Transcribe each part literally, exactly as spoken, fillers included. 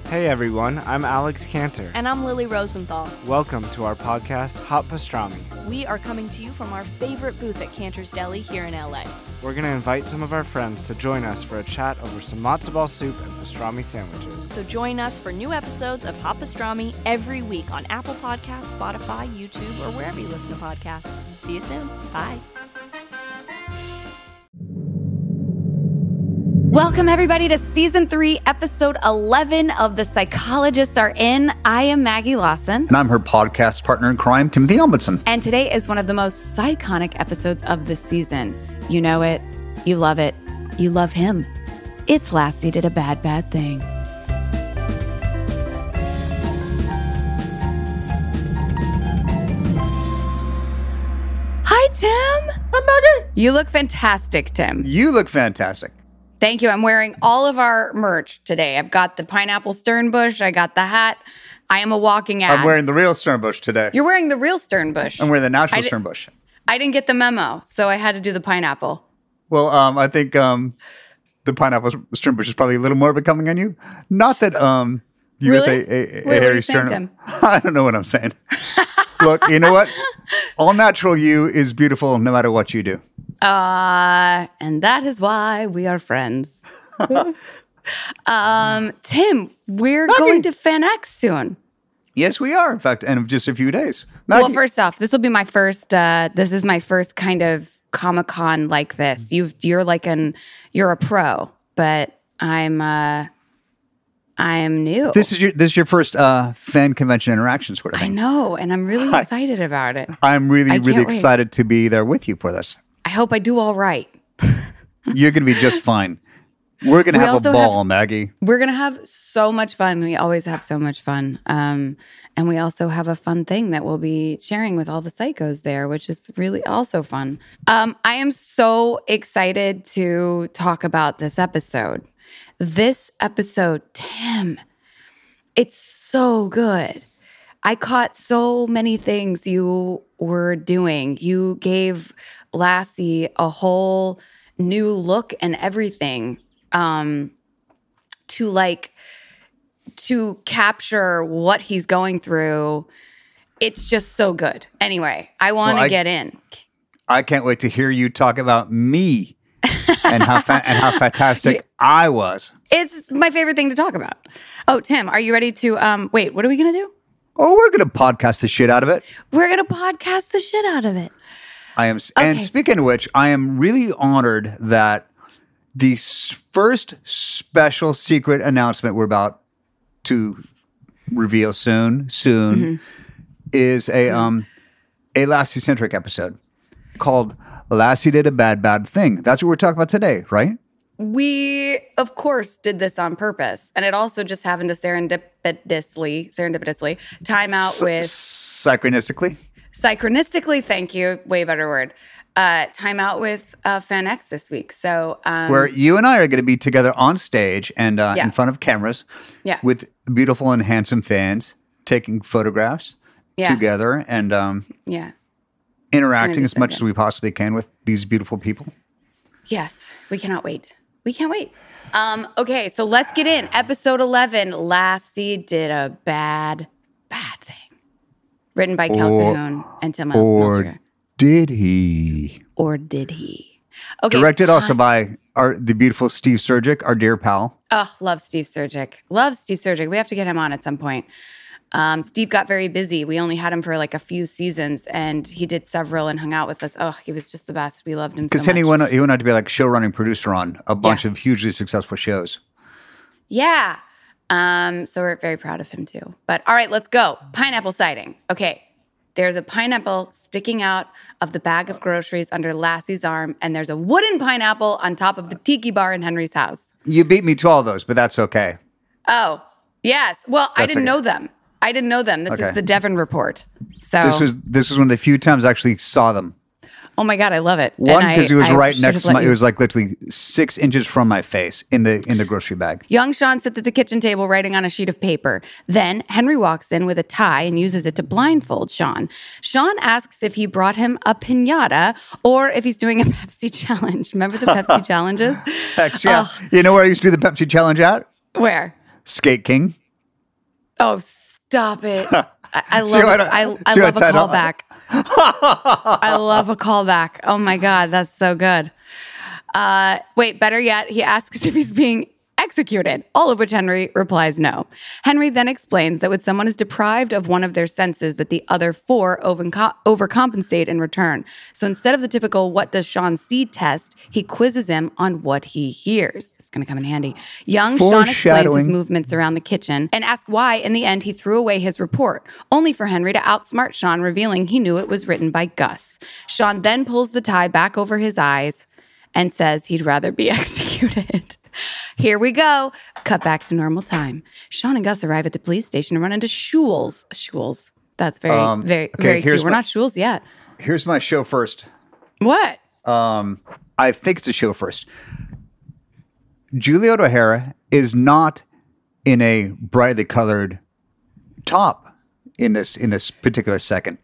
Hey everyone, I'm Alex Cantor. And I'm Lily Rosenthal. Welcome to our podcast, Hot Pastrami. We are coming to you from our favorite booth at Cantor's Deli here in L A. We're going to invite some of our friends to join us for a chat over some matzo ball soup and pastrami sandwiches. So join us for new episodes of Hot Pastrami every week on Apple Podcasts, Spotify, YouTube, or wherever you listen to podcasts. See you soon. Bye. Welcome, everybody, to Season three, Episode eleven of The Psychologists Are In. I am Maggie Lawson. And I'm her podcast partner in crime, Timothy Elmondson. And today is one of the most psychonic episodes of the season. You know it. You love it. You love him. It's Lassie Did a Bad, Bad Thing. Hi, Tim. Hi, Maggie. You look fantastic, Tim. You look fantastic. Thank you. I'm wearing all of our merch today. I've got the pineapple Sternbush. I got the hat. I am a walking ad. I'm wearing the real Sternbush today. You're wearing the real Sternbush. I'm wearing the natural I di- Sternbush. I didn't get the memo, so I had to do the pineapple. Well, um, I think um, the pineapple Sternbush is probably a little more becoming on you. Not that um, you Really? with a, a, a Wait, what are hairy you saying, sternum. Tim? I don't know what I'm saying. Look, you know what? All natural you is beautiful no matter what you do. Uh, and that is why we are friends. um, Tim, we're Maggie. going to FanX soon. Yes, we are. In fact, in just a few days. Maggie, Well, first off, this will be my first. Uh, this is my first kind of Comic-Con like this. You've you're like an you're a pro, but I'm uh, I'm new. this is your this is your first uh, fan convention interaction sort of I thing. know, and I'm really Hi. excited about it. I'm really, I really can't wait. excited to be there with you for this. I hope I do all right. You're going to be just fine. We're going to We have a also ball, have- Maggie. We're going to have so much fun. We always have so much fun. Um, and we also have a fun thing that we'll be sharing with all the psychos there, which is really also fun. Um, I am so excited to talk about this episode. This episode, Tim, it's so good. I caught so many things you were doing. You gave Lassie a whole new look and everything. Um, to like, to capture what he's going through. It's just so good. Anyway, I want to Well, I- get in. I can't wait to hear you talk about me and how fa- and how fantastic I was. It's my favorite thing to talk about. Oh, Tim, are you ready to, um, wait, what are we going to do? Oh, we're going to podcast the shit out of it. We're going to podcast the shit out of it. I am, s and Okay. speaking of which, I am really honored that the s- first special secret announcement we're about to reveal soon, soon, Mm-hmm. is a um a Lassie centric episode called "Lassie Did a Bad Bad Thing." That's what we're talking about today, right? We, of course, did this on purpose. And it also just happened to serendipitously, serendipitously time out S- with, synchronistically. synchronistically, thank you, way better word, uh, time out with uh, FanX this week. So, um, Where you and I are going to be together on stage and uh, Yeah. in front of cameras Yeah. with beautiful and handsome fans taking photographs Yeah. together and um, yeah. interacting be as so much good. as we possibly can with these beautiful people. Yes, we cannot wait. We can't wait. Um, okay, so let's get in. Episode eleven, Lassie Did a Bad, Bad Thing. Written by Kel Or- Cahoon and Tim Or Melcher. did he? Or did he? Okay. Directed also by our the beautiful Steve Surgic, our dear pal. Oh, love Steve Surgic. Love Steve Surgic. We have to get him on at some point. Um, Steve got very busy. We only had him for like a few seasons, and he did several and hung out with us. Oh, he was just the best. We loved him so Because much. he went, he went on to be like show running producer on a bunch Yeah. of hugely successful shows. Yeah. Um, so we're very proud of him too. But all right, let's go. Pineapple sighting. Okay. There's a pineapple sticking out of the bag of groceries under Lassie's arm, and there's a wooden pineapple on top of the tiki bar in Henry's house. You beat me to all those, but that's okay. Oh, yes. Well, I That's didn't okay. know them. I didn't know them. This Okay. is the Devon Report. So, This was this was one of the few times I actually saw them. oh my God, I love it. One, And I- because it was I right should next have to let my. you- It was like literally six inches from my face in the in the grocery bag. Young Sean sits at the kitchen table writing on a sheet of paper. Then Henry walks in with a tie and uses it to blindfold Sean. Sean asks if he brought him a piñata or if he's doing a Pepsi challenge. Remember the Pepsi challenges? Heck, yeah. Oh. You know where I used to do the Pepsi challenge at? Where? Skate King. Oh, stop it. I, I love See what I, I- I see love a what I don't- callback. I love a callback. Oh my God, that's so good. Uh, wait, better yet, he asks if he's being executed, all of which Henry replies no. Henry then explains that when someone is deprived of one of their senses, that the other four overco- overcompensate in return. So instead of the typical what does Sean see test, he quizzes him on what he hears. This is going to come in handy. Young Sean explains his Foreshadowing. movements around the kitchen and asks why in the end he threw away his report, only for Henry to outsmart Sean, revealing he knew it was written by Gus. Sean then pulls the tie back over his eyes and says he'd rather be executed. Here we go. Cut back to normal time. Sean and Gus arrive at the police station and run into Schulz. Schulz. That's very, Um, very, okay, very here's cute. We're my- not Schulz yet. Here's my show first. What? Um, I think it's a show first. Juliet O'Hara is not in a brightly colored top in this in this particular second.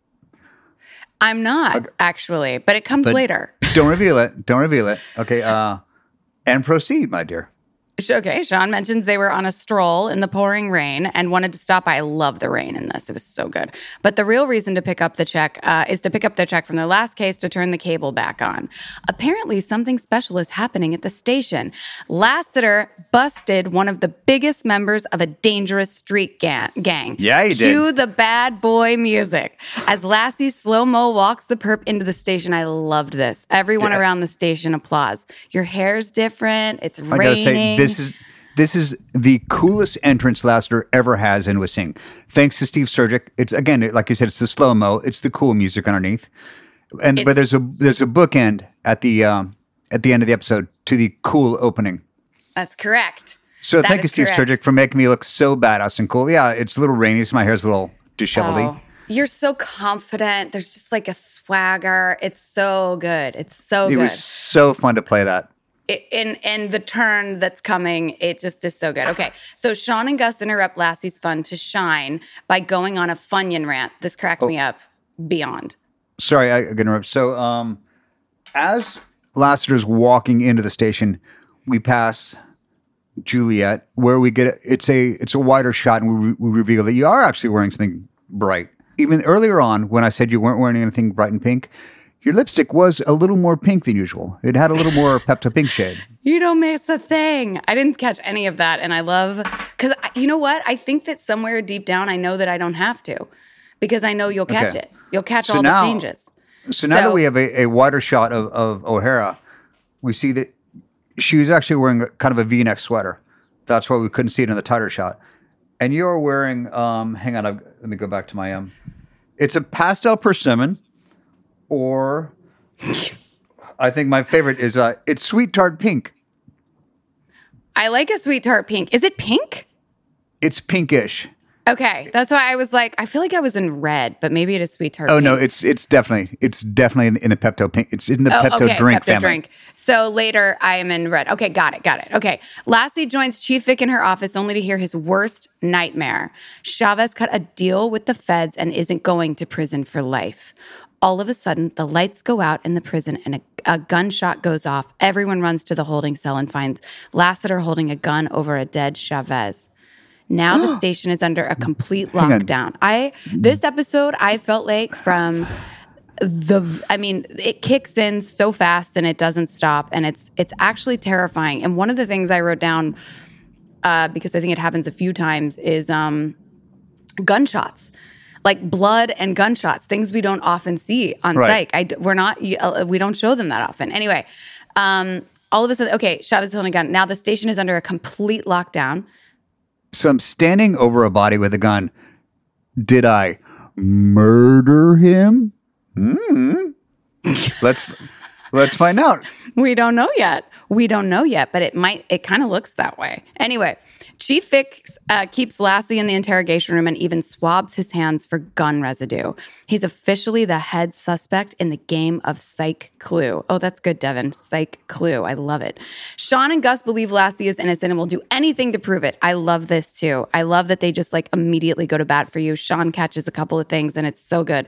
I'm not, actually, but it comes But- later. Don't reveal it. Don't reveal it. Okay. Uh, and proceed, my dear. Okay, Sean mentions they were on a stroll in the pouring rain and wanted to stop by. I love the rain in this. It was so good. But the real reason to pick up the check uh, is to pick up the check from their last case to turn the cable back on. Apparently, something special is happening at the station. Lassiter busted one of the biggest members of a dangerous street ga- gang. Yeah, he did. Cue the bad boy music. As Lassie slow-mo walks the perp into the station, I loved this. Everyone Yeah. around the station applauds. Your hair's different. It's I raining. gotta say, this is this is the coolest entrance Lassiter ever has in Wissing. Thanks to Steve Surgic. It's again, like you said, it's the slow mo. It's the cool music underneath, and but It's- there's a there's a bookend at the um, at the end of the episode to the cool opening. That's correct. So That thank you, is Steve correct. Surgic, for making me look so badass and cool. Yeah, it's a little rainy, so my hair's a little disheveled. Oh, you're so confident. There's just like a swagger. It's so good. It's so It good. was so fun to play that. It, and and the turn that's coming, it just is so good. Okay, so Sean and Gus interrupt Lassie's fun to shine by going on a Funyun rant. This cracked me up beyond. Sorry, I, I can interrupt. So, um, as Lassiter's walking into the station, we pass Juliet, where we get it's a it's a wider shot, and we, re- we reveal that you are actually wearing something bright. Even earlier on, when I said you weren't wearing anything bright and pink, your lipstick was a little more pink than usual. It had a little more Pepto Pink shade. You don't miss a thing. I didn't catch any of that, and I love because you know what? I think that somewhere deep down, I know that I don't have to, because I know you'll catch Okay. it. You'll catch So all now- the changes. So now So- that we have a, a wider shot of, of O'Hara, we see that she was actually wearing a, kind of a V-neck sweater. That's why we couldn't see it in the tighter shot. And you're wearing, um, hang on, I've, let me go back to my, um, it's a pastel persimmon, or I think my favorite is, uh, it's sweet tart pink. I like a sweet tart pink. Is it pink? It's pinkish. Okay, that's why I was like, I feel like I was in red, but maybe it is sweet tart. Oh pink. no, it's it's definitely it's definitely in, in the Pepto Pink. It's in the Oh, Pepto okay, drink Pepto family. drink. So later, I am in red. Okay, got it, got it. Okay, Lassie joins Chief Vic in her office, only to hear his worst nightmare. Chavez cut a deal with the feds and isn't going to prison for life. All of a sudden, the lights go out in the prison and a, a gunshot goes off. Everyone runs to the holding cell and finds Lassiter holding a gun over a dead Chavez. Now the station is under a complete Hang on. lockdown. I this episode I felt like from the I mean it kicks in so fast and it doesn't stop, and it's it's actually terrifying. And one of the things I wrote down uh, because I think it happens a few times is um, gunshots. Like blood and gunshots, things we don't often see on Right. Psych. I d we're not you- uh, we don't show them that often. Anyway, um, all of a sudden, okay, Chavez is holding a gun. Now the station is under a complete lockdown. So I'm standing over a body with a gun. Did I murder him? Hmm. let's let's find out. We don't know yet. We don't know yet, but it might, it kind of looks that way. Anyway, Chief Vic uh, keeps Lassie in the interrogation room and even swabs his hands for gun residue. He's officially the head suspect in the game of Psych Clue. Oh, that's good, Devin. Psych Clue. I love it. Sean and Gus believe Lassie is innocent and will do anything to prove it. I love this too. I love that they just like immediately go to bat for you. Sean catches a couple of things and it's so good.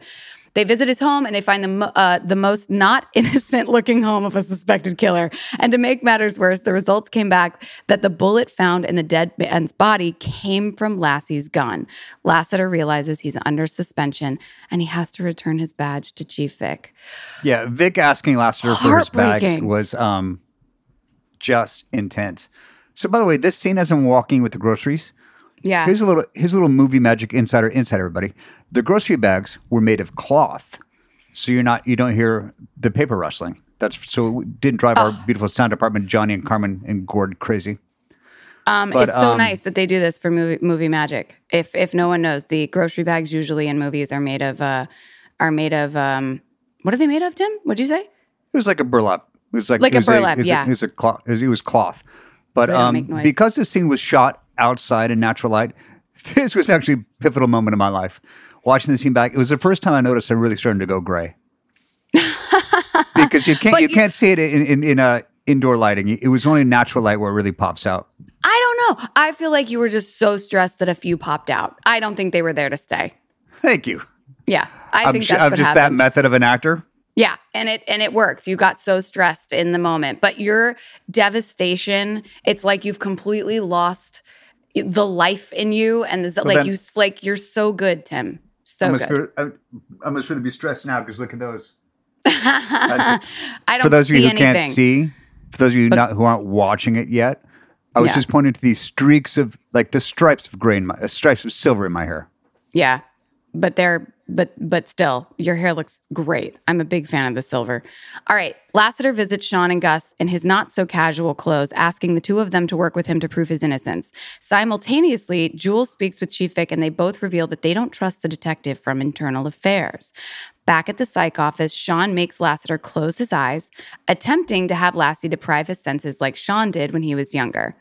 They visit his home and they find the, mo- uh, the most not innocent-looking home of a suspected killer. And to make matters worse, the results came back that the bullet found in the dead man's body came from Lassie's gun. Lassiter realizes he's under suspension and he has to return his badge to Chief Vic. Yeah, Vic asking Lassiter for his bag was um, just intense. So, by the way, this scene has him walking with the groceries. Yeah. Here's a little here's a little movie magic insider insight, everybody. The grocery bags were made of cloth, so you're not you don't hear the paper rustling. That's so it didn't drive oh. our beautiful sound department, Johnny and Carmen and Gord, crazy. Um, but, it's so um, nice that they do this for movie movie magic. If if no one knows, the grocery bags usually in movies are made of uh, are made of um, what are they made of, Tim? What'd you say? It was like a burlap. It was like like it was a burlap. A, it was yeah, a, it was a cloth. It was, it was cloth. But so um, because this scene was shot outside in natural light, this was actually a pivotal moment in my life. Watching the scene back, it was the first time I noticed I'm really starting to go gray. Because you can't you, you can't see it in in, in uh, indoor lighting. It was only natural light where it really pops out. I don't know. I feel like you were just so stressed that a few popped out. I don't think they were there to stay. Thank you. Yeah, I I'm think sh- that's I'm what just happened. that method of an actor. Yeah, and it and it worked. You got so stressed in the moment, but your devastation, it's like you've completely lost the life in you, and this, well, like then, you like you're so good, Tim. So I good. Feel, I, I must really be stressed now because look at those. I don't for those see of you who anything. can't see, for those of you but, not, who aren't watching it yet, I was yeah. just pointing to these streaks of like the stripes of gray in my uh, stripes of silver in my hair. Yeah, but they're but but still, your hair looks great. I'm a big fan of the silver. All right, Lassiter visits Sean and Gus in his not so casual clothes, asking the two of them to work with him to prove his innocence. Simultaneously, Jules speaks with Chief Vic, and they both reveal that they don't trust the detective from Internal Affairs. Back at the psych office, Sean makes Lassiter close his eyes, attempting to have Lassie deprive his senses like Sean did when he was younger.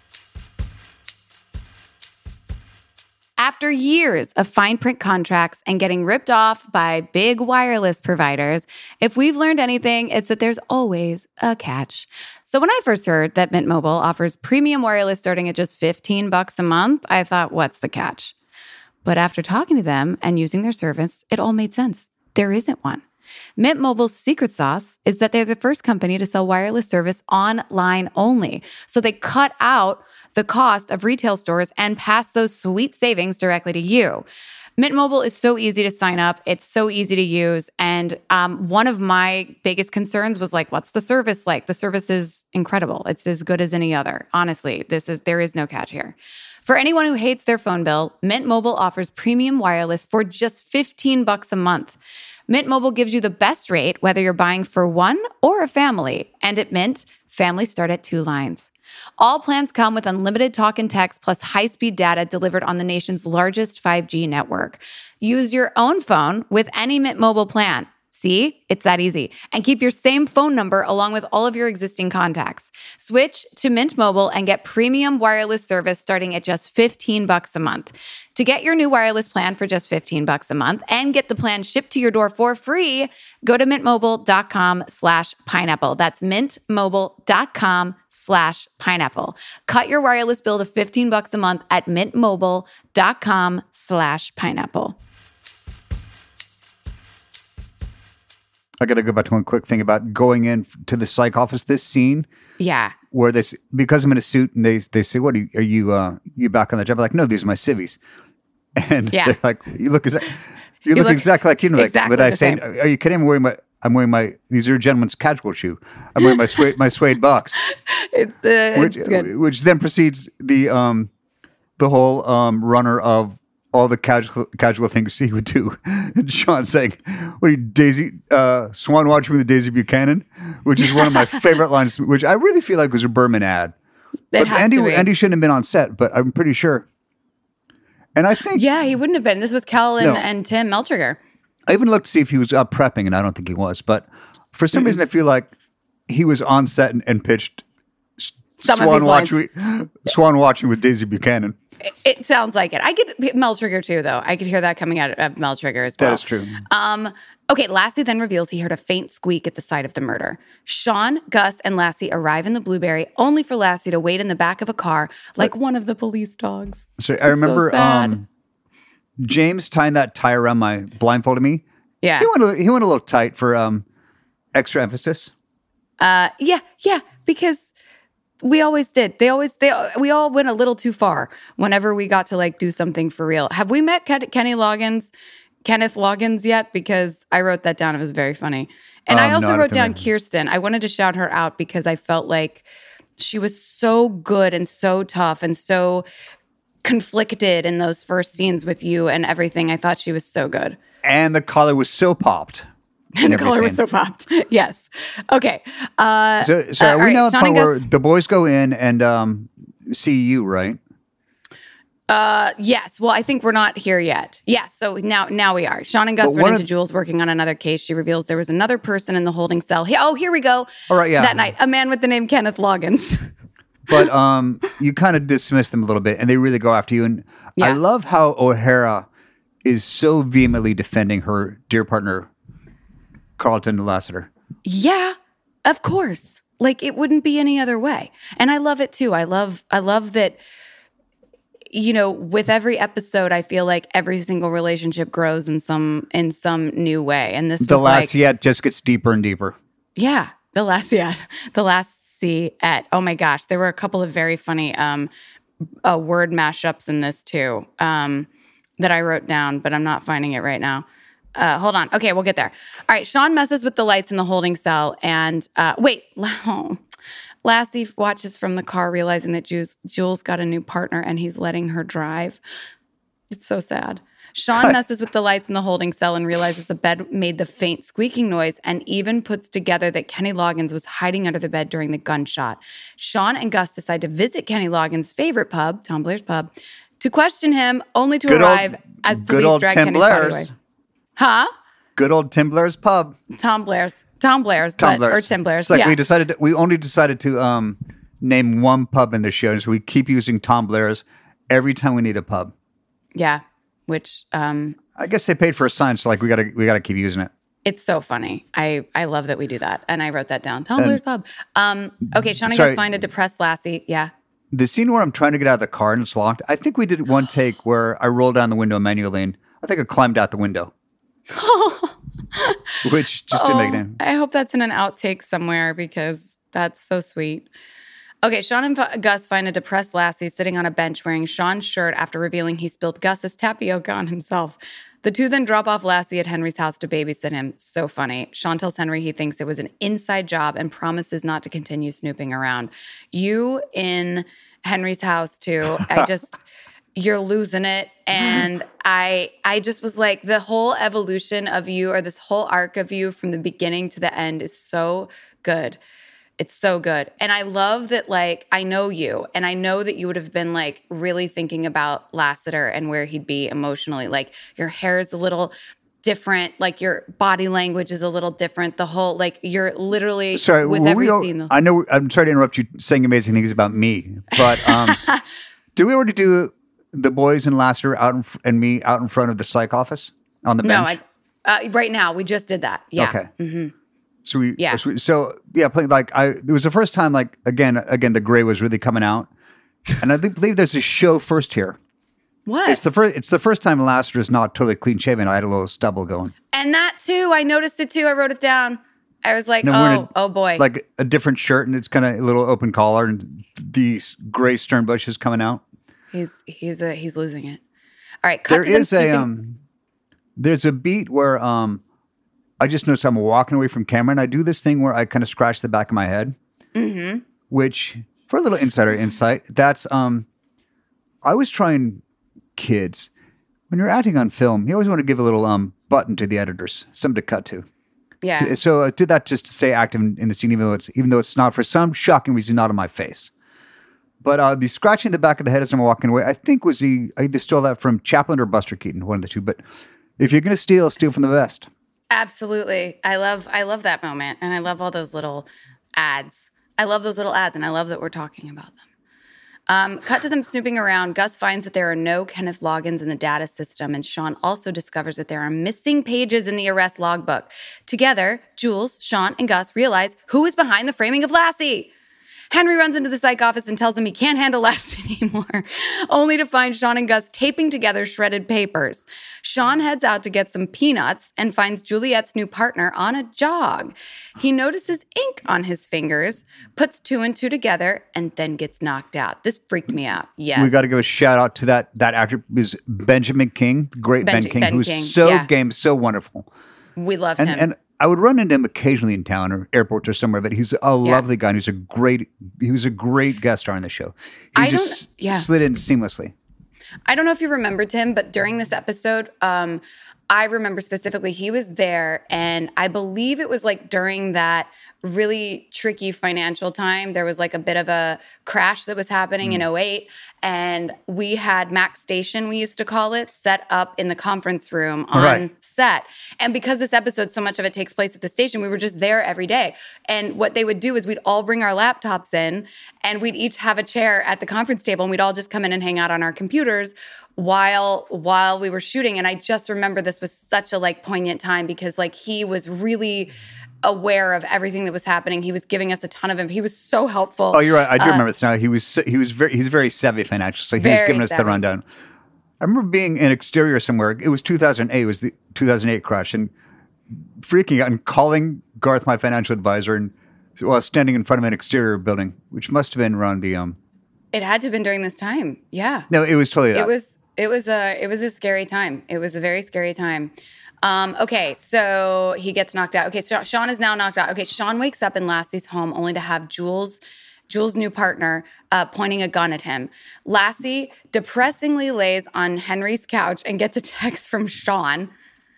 After years of fine print contracts and getting ripped off by big wireless providers, if we've learned anything, it's that there's always a catch. So when I first heard that Mint Mobile offers premium wireless starting at just fifteen bucks a month, I thought, what's the catch? But after talking to them and using their service, it all made sense. There isn't one. Mint Mobile's secret sauce is that they're the first company to sell wireless service online only. So they cut out the cost of retail stores and pass those sweet savings directly to you. Mint Mobile is so easy to sign up. It's so easy to use. And um, one of my biggest concerns was like, what's the service like? The service is incredible. It's as good as any other. Honestly, this is there is no catch here. For anyone who hates their phone bill, Mint Mobile offers premium wireless for just fifteen bucks a month. Mint Mobile gives you the best rate, whether you're buying for one or a family. And at Mint, families start at two lines. All plans come with unlimited talk and text plus high-speed data delivered on the nation's largest five G network. Use your own phone with any Mint Mobile plan. See? It's that easy. And keep your same phone number along with all of your existing contacts. Switch to Mint Mobile and get premium wireless service starting at just fifteen bucks a month. To get your new wireless plan for just fifteen bucks a month and get the plan shipped to your door for free, go to mintmobile.com slash pineapple. That's mintmobile.com slash pineapple. Cut your wireless bill to fifteen bucks a month at mintmobile.com slash pineapple. I got to go back to one quick thing about going in to the psych office. This scene, yeah, where this because I'm in a suit and they they say, "What are you? Are you, uh, you back on the job?" I'm like, "No, these are my civvies," and yeah. they're like, "You look exa- you, you look, look exactly like you know." Like, exactly but I say, "Are you kidding? I'm wearing my I'm wearing my these are a gentleman's casual shoe. I'm wearing my suede my suede box." It's, uh, which, it's good. Which then precedes the um the whole um runner of all the casual casual things he would do. And Sean saying, "What are you, Daisy, uh, Swan watching with Daisy Buchanan?" Which is one of my favorite lines, which I really feel like was a Berman ad. It but has Andy, to be. Andy shouldn't have been on set, but I'm pretty sure. And I think... Yeah, he wouldn't have been. This was Kel and, No. and Tim Meltriger. I even looked to see if he was up prepping, and I don't think he was. But for some reason, I feel like he was on set and, and pitched Some of Swan his lines. watching, Swan watching with Daisy Buchanan. It, it sounds like it. I get Mel Trigger too, though. I could hear that coming out of Mel Trigger as well. That is true. Um, okay, Lassie then reveals he heard a faint squeak at the site of the murder. Sean, Gus, and Lassie arrive in the Blueberry, only for Lassie to wait in the back of a car like one of the police dogs. So I remember so sad. um, James tying that tie around my blindfolded me, Yeah. He went a, he went a little tight for um extra emphasis. Uh, yeah, yeah, because we always did. They always they we all went a little too far whenever we got to like do something for real. Have we met Ken- Kenny Loggins, Kenneth Loggins yet? Because I wrote that down. It was very funny. And Um, I also no, I wrote don't down think I- Kirsten. I wanted to shout her out because I felt like she was so good and so tough and so conflicted in those first scenes with you and everything. I thought she was so good. And the collar was so popped. And the every color was scene. so popped. Yes. Okay. Uh, So, so uh, are all we right, now at the Sean point and where Gus- the boys go in and um, see you, right? Uh, yes. Well, I think we're not here yet. Yes. So now, now we are. Sean and Gus But run one into of- Jules working on another case. She reveals there was another person in the holding cell. He- oh, here we go. All right, yeah. That night, a man with the name Kenneth Loggins. But um, you kind of dismiss them a little bit, and they really go after you. And I Yeah. love how O'Hara is so vehemently defending her dear partner, Carlton Lassiter. Yeah, of course. Like it wouldn't be any other way. And I love it too. I love, I love that. You know, with every episode, I feel like every single relationship grows in some in some new way. And this The was last like, yet just gets deeper and deeper. yeah, the last yeah, the last C at oh my gosh, there were a couple of very funny um uh, word mashups in this too um that I wrote down, but I'm not finding it right now. Uh, hold on. Okay, we'll get there. All right, Sean messes with the lights in the holding cell, and uh, wait, oh, Lassie watches from the car, realizing that Jules, Jules got a new partner, and he's letting her drive. It's so sad. Sean messes with the lights in the holding cell and realizes the bed made the faint squeaking noise and even puts together that Kenny Loggins was hiding under the bed during the gunshot. Sean and Gus decide to visit Kenny Loggins' favorite pub, Tom Blair's pub, to question him, only to Good arrive old- as good police old drag Tim Kenny's body away. Blair's. Huh? Good old Tim Blair's pub. Tom Blair's. Tom Blair's. Tom but, Blair's. Or Tim Blair's. It's like yeah. we decided to, we only decided to um, name one pub in the show, so we keep using Tom Blair's every time we need a pub. yeah. Which um, I guess they paid for a sign, so like we gotta we gotta keep using it. it's so funny. I, I love that we do that. And I wrote that down. Tom And- Blair's pub. Um, okay, Sean and Sorry. Gus find a depressed Lassie. Yeah. The scene where I'm trying to get out of the car and it's locked, I think we did one take where I rolled down the window manually and I think I climbed out the window. Which just didn't make it in. I hope that's in an outtake somewhere because that's so sweet. Okay, Sean and F- Gus find a depressed Lassie sitting on a bench wearing Sean's shirt after revealing he spilled Gus's tapioca on himself. The two then drop off Lassie at Henry's house to babysit him. So funny. Sean tells Henry he thinks it was an inside job and promises not to continue snooping around. You in Henry's house too. I just you're losing it. And I I just was like, the whole evolution of you or this whole arc of you from the beginning to the end is so good. It's so good. And I love that, like, I know you, and I know that you would have been, like, really thinking about Lassiter and where he'd be emotionally. Like, your hair is a little different. Like, your body language is a little different. The whole, like, you're literally Sorry, with were every we all- scene. I know I'm sorry to interrupt you saying amazing things about me, but um, did we already do the boys and Lassiter out in, fr- and me out in front of the psych office on the No, bench? I, uh, right now, we just did that. Yeah. Okay. hmm So we, Yeah. so, we- so yeah, playing like I, it was the first time, like again, again, the gray was really coming out, and I think- believe there's a show first here. What? It's the first, it's the first time Lassiter is not totally clean shaven. I had a little stubble going, and that, too, I noticed it, too. I wrote it down. I was like, No, we're in oh, a- oh, boy. like a different shirt, and it's kind of a little open collar, and these gray stern bushes coming out. he's he's a, he's losing it. All right, cut There to them is a snooping- um, there's a beat where um, I just noticed I'm walking away from camera, and I do this thing where I kind of scratch the back of my head. Mhm. Which, for a little insider insight, that's um, I was trying kids when you're acting on film. You always want to give a little um button to the editors, something to cut to. Yeah. So I did that just to stay active in, in the scene, even though it's even though it's not for some shocking reason not on my face. But uh, the scratching the back of the head as I'm walking away, I think was the I either stole that from Chaplin or Buster Keaton, one of the two. But if you're gonna steal, steal from the best. Absolutely. I love I love that moment. And I love all those little ads. I love those little ads, and I love that we're talking about them. Um, cut to them snooping around. Gus finds that there are no Kenneth Loggins in the data system, and Sean also discovers that there are missing pages in the arrest logbook. Together, Jules, Sean, and Gus realize who is behind the framing of Lassie. Henry runs into the psych office and tells him he can't handle Lassie anymore, only to find Sean and Gus taping together shredded papers. Sean heads out to get some peanuts and finds Juliet's new partner on a jog. He notices ink on his fingers, puts two and two together, and then gets knocked out. This freaked me out. Yes. We got to give a shout out to that that actor, is Benjamin King, the great Ben, Ben King, Ben who's King, so yeah. game, so wonderful. We loved And him. and I would run into him occasionally in town or airports or somewhere, but he's a lovely guy. And he's a great, he was a great guest star on the show. He I just don't- yeah. slid in seamlessly. I don't know if you remember, Tim, but during this episode, um, I remember specifically he was there, and I believe it was like during that really tricky financial time. There was like a bit of a crash that was happening mm. in oh eight, and we had Max Station, we used to call it, set up in the conference room on right. set. And because this episode, so much of it takes place at the station, we were just there every day. And what they would do is we'd all bring our laptops in, and we'd each have a chair at the conference table, and we'd all just come in and hang out on our computers while while we were shooting. And I just remember this was such a like poignant time because like he was really aware of everything that was happening. He was giving us a ton of him. He was so helpful. Oh, you're right. I do uh, remember this now. He was so- he was very he's very savvy financially, so he was giving us savvy. the rundown. I remember being in Exterior somewhere. It was two thousand eight. It was the two thousand eight crash, and freaking out and calling Garth, my financial advisor, and while standing in front of an Exterior building, which must have been around the um. It had to have been during this time. Yeah. No, it was totally that. It was. It was a. It was a scary time. It was a very scary time. Um, okay, so he gets knocked out. Okay, so Sean is now knocked out. Okay, Sean wakes up in Lassie's home only to have Jules, Jules' new partner, uh, pointing a gun at him. Lassie depressingly lays on Henry's couch and gets a text from Sean.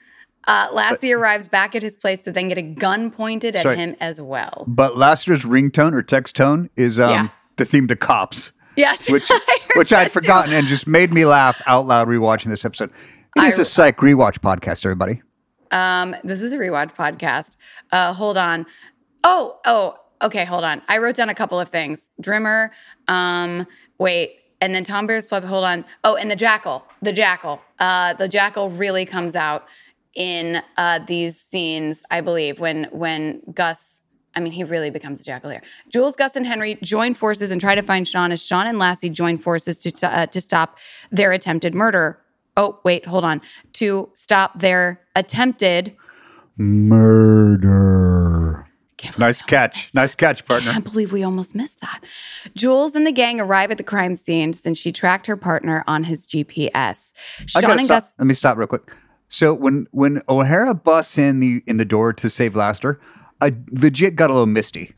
Uh, Lassie arrives back at his place to then get a gun pointed at Sorry. him as well. But Lassiter's ringtone or text tone is um, Yeah. the theme to Cops, Yes, which I heard which I'd that too. forgotten and just made me laugh out loud rewatching this episode. It is I- a psych rewatch podcast, everybody. Um, this is a rewatch podcast. Uh, hold on. Oh, oh, okay, hold on. I wrote down a couple of things. Drimmer, um, wait, and then Tom Bear's Pub, hold on. Oh, and the Jackal, the Jackal. Uh, the Jackal really comes out in uh, these scenes, I believe, when when Gus, I mean, he really becomes a Jackal here. Jules, Gus, and Henry join forces and try to find Sean as Sean and Lassie join forces to, uh, to stop their attempted murder. Oh, wait, hold on. To stop their attempted Murder. Can't believe Nice we catch. almost Nice catch, I partner. can't believe we almost missed that. Jules and the gang arrive at the crime scene since she tracked her partner on his G P S. I Sean gotta and stop. Gus. Let me stop real quick. So when when O'Hara busts in the in the door to save Laster, I legit got a little misty.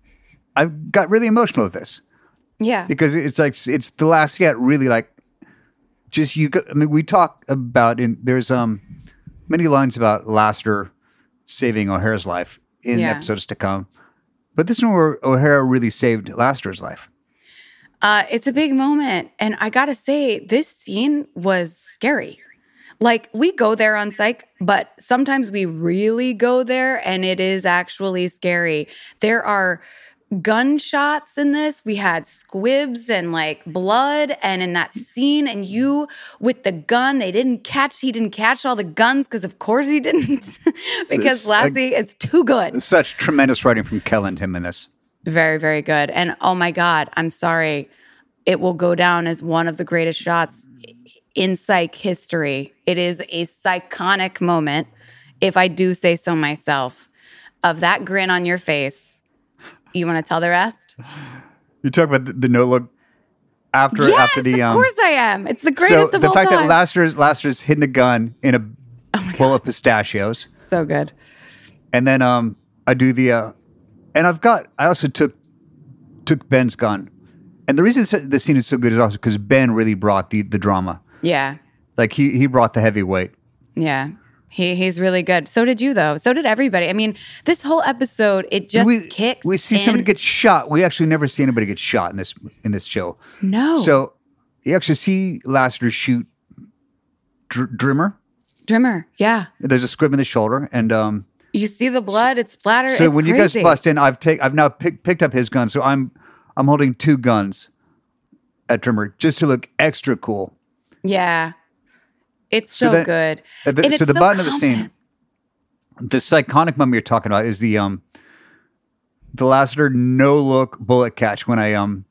I got really emotional with this Yeah. because it's like it's the last yet really like just you. Got, I mean, we talk about in there's um many lines about Laster saving O'Hara's life in Yeah. episodes to come, but this one where O'Hara really saved Laster's life. Uh, it's a big moment. And I got to say, this scene was scary. Like, we go there on psych, but sometimes we really go there and it is actually scary. There are gunshots in this. We had squibs and like blood, and in that scene, and you with the gun, they didn't catch, he didn't catch all the guns because of course he didn't, because This- Lassie is too good. Such tremendous writing from Kel and Tim in this. Very, very good. And oh my God, I'm sorry. It will go down as one of the greatest shots in psych history. It is a psychonic moment, if I do say so myself, of that grin on your face. You want to tell the rest? You talk about the, the no look after Yes, after the of um. course I am. It's the So greatest of the all fact time. that Laster's Laster's hidden a gun in a bowl of pistachios, so good. and then um I do the uh, and I've got I also took took Ben's gun, and the reason the scene is so good is also because Ben really brought the the drama. Yeah. Like he he brought the heavyweight. Yeah. He he's really good. So did you, though. So did everybody. I mean, this whole episode, it just we, kicks. We see in. somebody get shot. We actually never see anybody get shot in this in this show. No. So you actually see Laster shoot Dr- Drimmer. Drimmer. Yeah. There's a squib in the shoulder, and um. You see the blood. It's splattered. So it's when you crazy. guys bust in, I've take I've now pick, picked up his gun. So I'm I'm holding two guns at Trimmer just to look extra cool. Yeah. It's So so, that- good. Uh, the- And so it's the so button of the confident. scene, the psychonic moment you're talking about is the um the Lassiter no look bullet catch when I um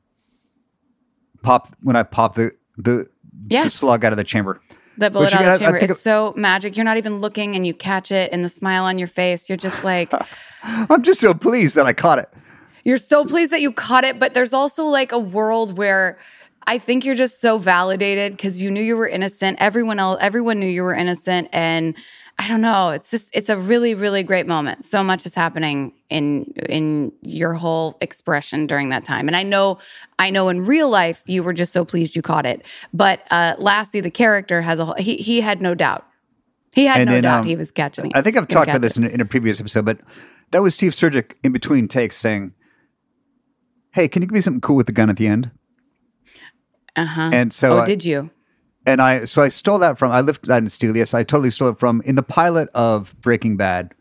pop when I pop the the, Yes. the slug out of the chamber. The bullet Which, out of again, the I- I chamber. think It's so magic. You're not even looking and you catch it and the smile on your face. You're just like, I'm just so pleased that I caught it. you're so pleased that you caught it. But there's also like a world where I think you're just so validated because you knew you were innocent. Everyone else, everyone knew you were innocent. And I don't know. It's just, it's a really, really great moment. So much is happening in in your whole expression during that time. And I know, I know in real life you were just so pleased you caught it. But uh, Lassie, the character, has a whole, he he had no doubt. He had And no then, doubt um, he was catching it. I think I've Gonna talked about catch this it. in, in a previous episode, but that was Steve Surgic in between takes saying, "Hey, can you give me something cool with the gun at the end?" Uh-huh. And so oh, I- did you? And I so I stole that from I lifted that in steal. Yes, I totally stole it from in the pilot of Breaking Bad.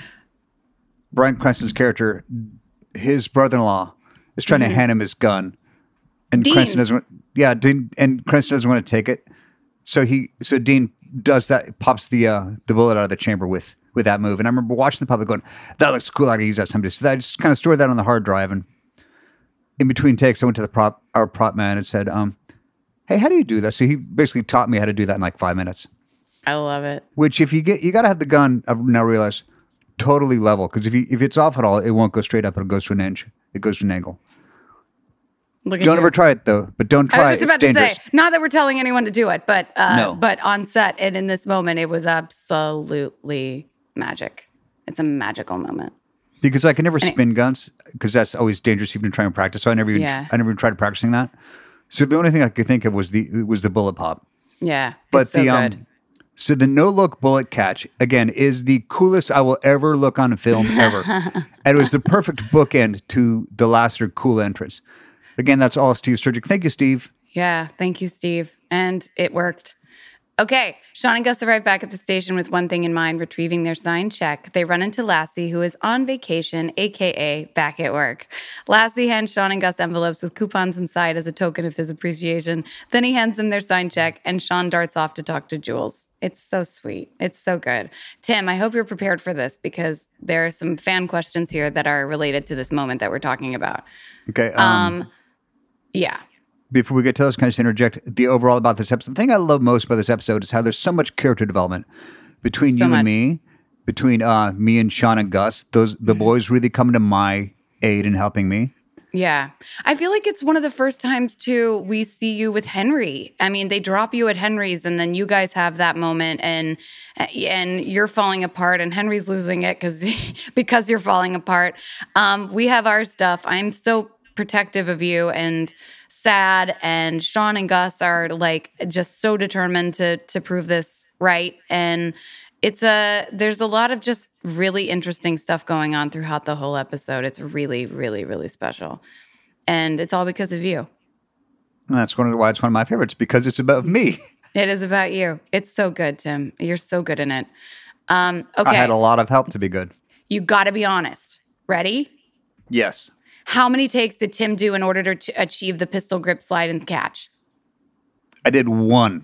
Bryan Cranston's character, his brother-in-law, is trying to hand him his gun, and Dean. Cranston doesn't. Yeah, Dean and Cranston doesn't want to take it. So he so Dean does that, pops the uh, the bullet out of the chamber with with that move. And I remember watching the public going, "That looks cool. I could use that someday." So I just kind of stored that on the hard drive, and in between takes, I went to the prop our prop man and said, um. "Hey, how do you do that?" So he basically taught me how to do that in like five minutes. I love it. Which, if you get, you got to have the gun. I've now realized totally level, because if you if it's off at all, it won't go straight up. It goes to an inch. It goes to an angle. Look at Don't you. ever try it though. But don't I try was it. just It's about dangerous. to say, not that we're telling anyone to do it, but uh, No. but on set and in this moment, it was absolutely magic. It's a magical moment. Because I can never And it- spin guns, because that's always dangerous even to try and practice. So I never even Yeah. I never even tried practicing that. So the only thing I could think of was the was the bullet pop. Yeah, But it's so the good. um, so the no look bullet catch again is the coolest I will ever look on film ever, and it was the perfect bookend to the Lassiter cool entrance. Again, that's all Steve Surgic. Thank you, Steve. Yeah, thank you, Steve. And it worked. Okay, Sean and Gus arrive back at the station with one thing in mind, retrieving their signed check. They run into Lassie, who is on vacation, a k a back at work. Lassie hands Sean and Gus envelopes with coupons inside as a token of his appreciation. Then he hands them their signed check, and Sean darts off to talk to Jules. It's so sweet. It's so good. Tim, I hope you're prepared for this because there are some fan questions here that are related to this moment that we're talking about. Okay. Um, Um, yeah. before we get to those, can I just interject the overall about this episode? The thing I love most about this episode is how there's so much character development between So you much. and me, between uh, me and Sean and Gus. Those the Mm-hmm. boys really coming to my aid and helping me. Yeah. I feel like it's one of the first times, too, we see you with Henry. I mean, they drop you at Henry's and then you guys have that moment and and you're falling apart and Henry's losing it because because you're falling apart. Um, we have our stuff. I'm so protective of you and sad, and Sean and Gus are like just so determined to to prove this right. And it's a there's a lot of just really interesting stuff going on throughout the whole episode. It's really, really, really special. And it's all because of you. And that's one of why it's one of my favorites, because it's about me. It is about you. It's so good, Tim. You're so good in it. Um, okay. I had a lot of help to be good. You got to be honest. Ready? Yes. How many takes did Tim do in order to ch- achieve the pistol grip slide and catch? I did one.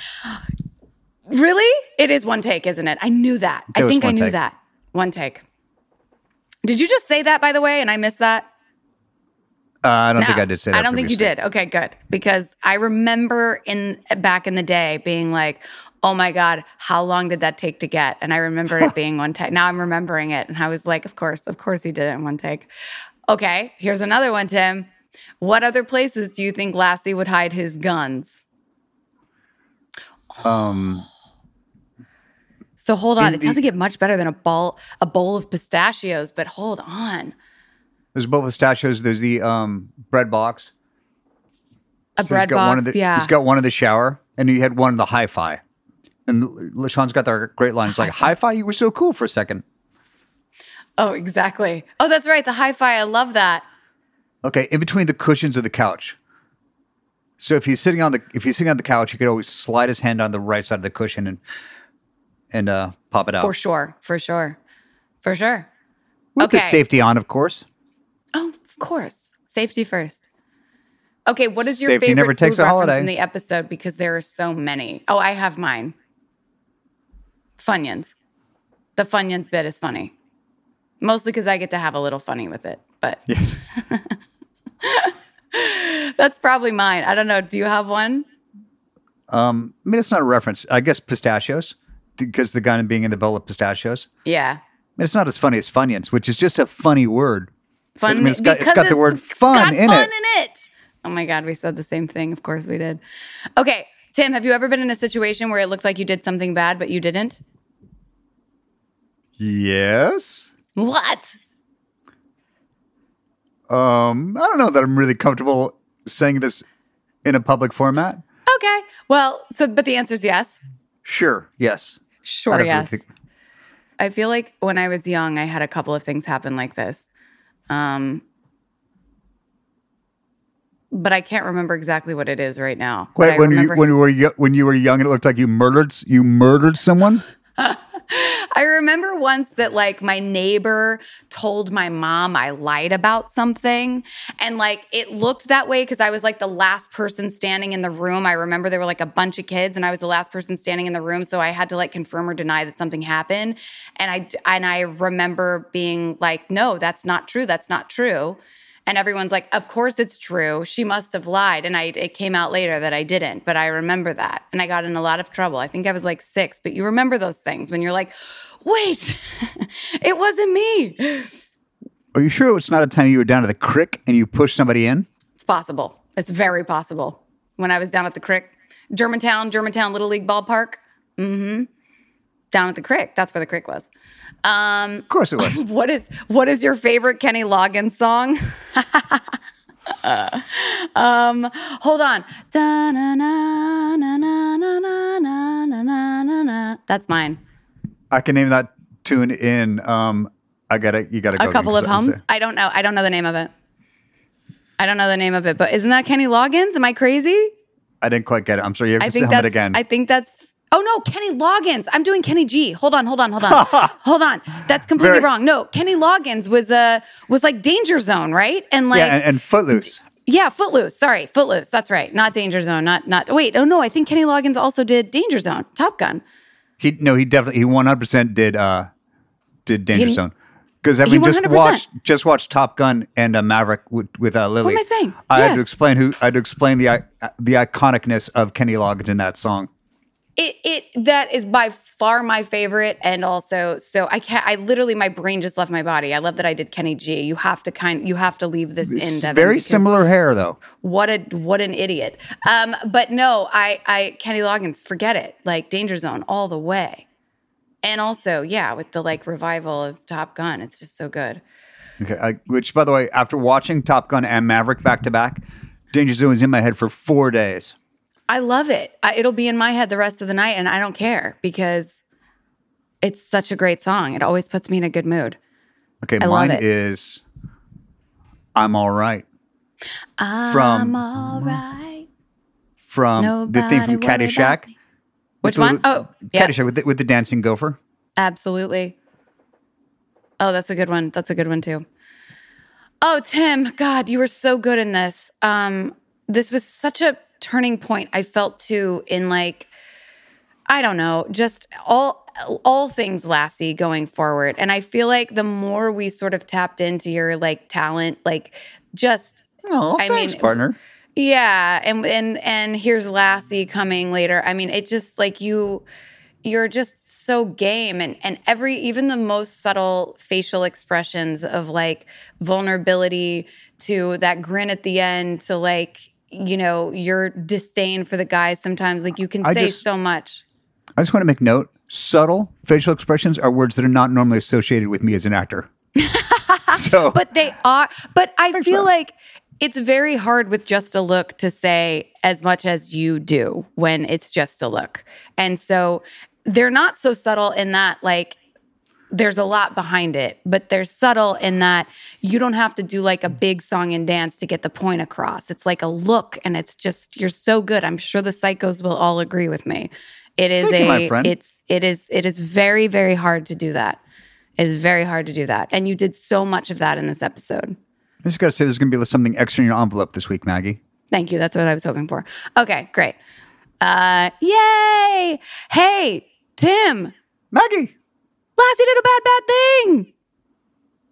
Really? It is one take, isn't it? I knew that. It I was think I one knew take. that. One take. Did you just say that, by the way, and I missed that? Uh, I don't No, think I did say that. I don't think you previously. did. Okay, good. Because I remember in back in the day being like, oh my God, how long did that take to get? And I remember it being one take. Now I'm remembering it. And I was like, of course, of course he did it in one take. Okay, here's another one, Tim. What other places do you think Lassie would hide his guns? Um, So hold on. In It the- doesn't get much better than a ball, a bowl of pistachios, but hold on. there's both pistachios. There's the um, bread box. A So bread he's got one box, of the, yeah. He's got one in the shower, and he had one in the hi-fi. And LaShawn's got that great line. It's like, hi-fi? You were so cool for a second. Oh, exactly. Oh, that's right. The hi-fi. I love that. Okay, in between the cushions of the couch. So if he's sitting on the if he's sitting on the couch, he could always slide his hand on the right side of the cushion and and uh, pop it out. For sure. For sure. For sure. With the Okay. safety on, of course. Oh, of course. Safety first. Okay, what is your Safety favorite never takes food a reference holiday. in the episode? Because there are so many. Oh, I have mine. Funyuns. The Funyuns bit is funny. Mostly because I get to have a little funny with it. but Yes. that's probably mine. I don't know. Do you have one? Um, I mean, it's not a reference. I guess pistachios, because the gun being in the bowl of pistachios. Yeah. I mean, it's not as funny as Funyuns, which is just a funny word. Fun. I mean, it's got, it's because got the word fun got in fun it. in it. Oh my God, we said the same thing. Of course we did. Okay, Tim, have you ever been in a situation where it looked like you did something bad, but you didn't? Yes. What? Um, I don't know that I'm really comfortable saying this in a public format. Okay. Well, so, but the answer is yes. Sure. Yes. Sure, I'd have to yes. think- I feel like when I was young, I had a couple of things happen like this. Um, but I can't remember exactly what it is right now. But Wait, I when remember- you when you were yo- when you were young, and it looked like you murdered you murdered someone. I remember once that like my neighbor told my mom I lied about something, and like it looked that way because I was like the last person standing in the room. I remember there were like a bunch of kids and I was the last person standing in the room, so I had to like confirm or deny that something happened. And I and I remember being like, "No, that's not true. That's not true." And everyone's like, "Of course it's true. She must have lied." And I it came out later that I didn't, but I remember that. And I got in a lot of trouble. I think I was like six, but you remember those things when you're like, wait, it wasn't me. Are you sure it's not a time you were down at the crick and you pushed somebody in? It's possible. It's very possible. When I was down at the crick, Germantown, Germantown Little League Ballpark. Mm-hmm. Down at the crick. That's where the crick was. Um, Of course it was. what is what is your favorite Kenny Loggins song? um, hold on. That's mine. I can name that tune in. Um, I gotta, you gotta go. A couple of hums. I don't know. I don't know the name of it. I don't know the name of it, but isn't that Kenny Loggins? Am I crazy? I didn't quite get it. I'm sorry. You have I to think hum that's it again. I think that's. Oh no, Kenny Loggins. I'm doing Kenny G. Hold on, hold on, hold on, hold on. That's completely Very- wrong. No, Kenny Loggins was uh was like Danger Zone, right? And like yeah, and, and Footloose. yeah, Footloose. Sorry, Footloose. That's right. Not Danger Zone. Not not. Wait. Oh no, I think Kenny Loggins also did Danger Zone. Top Gun. He no, he definitely he one hundred percent did uh did Danger He- Zone. Because I mean, just one hundred percent. watch just watch Top Gun and uh, Maverick with, with uh, Lily. What am I saying? I had Yes. to explain who I had to explain the i- the iconicness of Kenny Loggins in that song. It it that is by far my favorite, and also so I can't. I literally my brain just left my body. I love that I did Kenny G. You have to kind. You have to leave this It's in. Devin, very because similar hair though. What a what an idiot. Um, but no, I I Kenny Loggins. Forget it. Like Danger Zone all the way. And also, yeah, with the like revival of Top Gun, it's just so good. Okay, I, which by the way, after watching Top Gun and Maverick back to back, Danger Zone was in my head for four days. I love it. I, it'll be in my head the rest of the night, and I don't care because it's such a great song. It always puts me in a good mood. Okay, I love mine it. is "I'm All Right" I'm From- all right. from the theme from Nobody worry Caddyshack. about me. Which With one? the- Oh, yeah, Caddyshack with the, with the dancing gopher. absolutely. Oh, that's a good one. That's a good one too. Oh, Tim, God, you were so good in this. Um, this was such a turning point. I felt too in like, I don't know, just all all things Lassie going forward. And I feel like the more we sort of tapped into your like talent, like just Oh, I thanks, mean, partner. yeah, and and and here's Lassie coming later. I mean, it just like you you're just so game, and and every even the most subtle facial expressions of like vulnerability to that grin at the end to like, you know, your disdain for the guys sometimes, like you can I say just- so much. I just want to make note: subtle facial expressions are words that are not normally associated with me as an actor. so, But they are but I Thanks, feel Rob. like it's very hard with just a look to say as much as you do when it's just a look. And so they're not so subtle in that like there's a lot behind it, but they're subtle in that you don't have to do like a big song and dance to get the point across. It's like a look, and it's just you're so good. I'm sure the psychos will all agree with me. It is Thank you, a my friend. it's it is it is very very hard to do that. It is very hard to do that. And you did so much of that in this episode. I just got to say, there's going to be something extra in your envelope this week, Maggie. Thank you. That's what I was hoping for. Okay, great. Uh, yay! Hey, Tim, Maggie, Lassie did a bad, bad thing.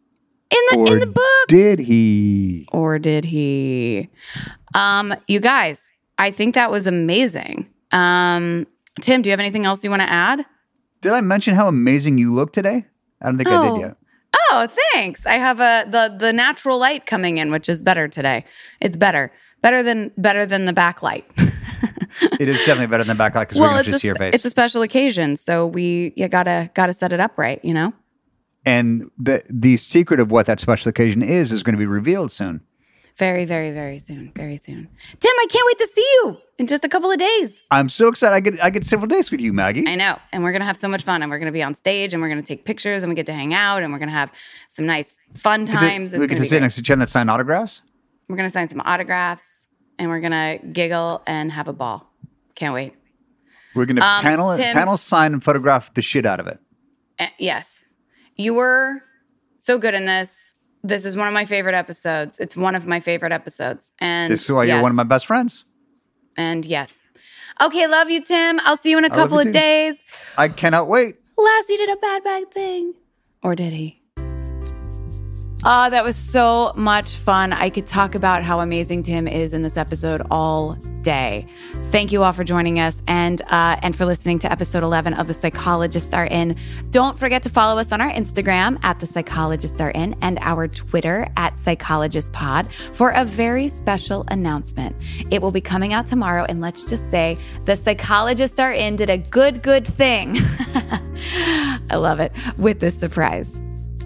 In the Or in the book. did he? Or did he? Um, you guys, I think that was amazing. Um, Tim, do you have anything else you want to add? Did I mention how amazing you look today? I don't think I Oh. did yet. Oh, thanks. I have a the the natural light coming in, which is better today. It's better. Better than better than the backlight. It is definitely better than backlight because well, we don't it's just a, see your face. it's a special occasion, so we you gotta gotta set it up right, you know. And the the secret of what that special occasion is is going to be revealed soon. Very, very, very soon. Very soon. Tim, I can't wait to see you in just a couple of days. I'm so excited. I get I get several days with you, Maggie. I know. And we're going to have so much fun. And we're going to be on stage and we're going to take pictures and we get to hang out and we're going to have some nice fun times. we get to, we get to sit next to each other and sign autographs. We're going to sign some autographs and we're going to giggle and have a ball. Can't wait. We're going to Um, panel, Tim- panel sign and photograph the shit out of it. Uh, yes. You were so good in this. This is one of my favorite episodes. It's one of my favorite episodes. And This is why yes. you're one of my best friends. And yes. Okay, love you, Tim. I'll see you in a I love couple you of too. days. I cannot wait. Lassie did a bad, bad thing. Or did he? Oh, that was so much fun. I could talk about how amazing Tim is in this episode all day. Thank you all for joining us and uh, and for listening to episode eleven of The Psychologists Are In. Don't forget to follow us on our Instagram at The Psychologists Are In and our Twitter at PsychologistPod for a very special announcement. It will be coming out tomorrow, and let's just say The Psychologists Are In did a good, good thing. I love it, with this surprise.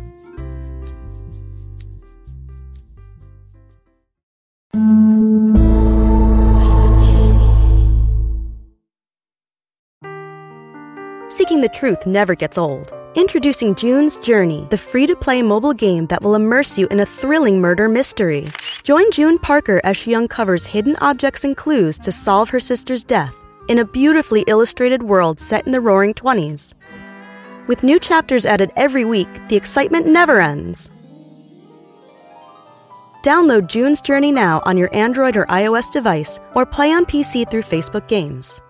Seeking the truth never gets old. Introducing June's Journey, the free-to-play mobile game that will immerse you in a thrilling murder mystery. Join June Parker as she uncovers hidden objects and clues to solve her sister's death in a beautifully illustrated world set in the Roaring Twenties. With new chapters added every week, the excitement never ends. Download June's Journey now on your Android or iOS device or play on P C through Facebook Games.